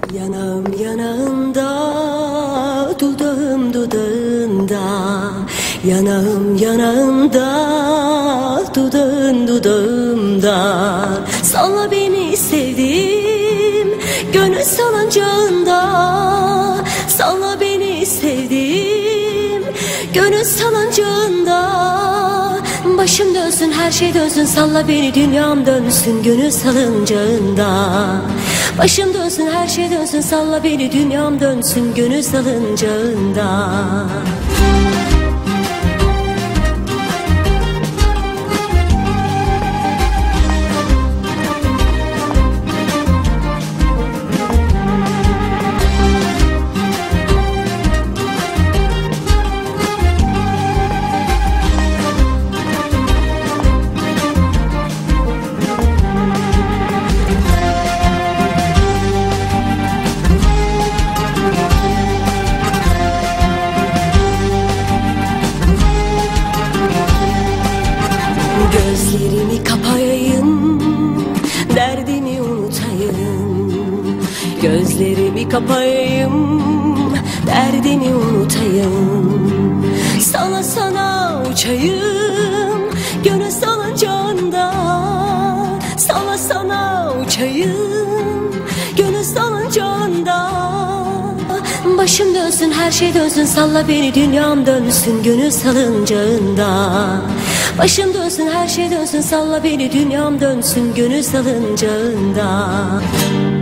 Yanağım yanağında, dudağım dudağında. Yanağım yanağında, dudağın dudağımda. Salla beni sevdiğim gönül salıncağında. Salla beni sevdiğim gönül salıncağında. Başım dönsün, her şey dönsün, salla beni, dünyam dönsün gönül salıncağında. Başım dönsün, her şey dönsün, salla beni, dünyam dönsün gönül salıncağında. Gözlerimi kapayayım, derdimi unutayım. Gözlerimi kapayayım, derdimi unutayım. Sana sana uçayım, gönül salıncağında. Sana sana uçayım, gönül salıncağında. Başım dönsün, her şey dönsün, salla beni, dünyam dönsün gönül salıncağında. Başım dönsün, her şey dönsün, salla beni, dünyam dönsün gönül salıncağında.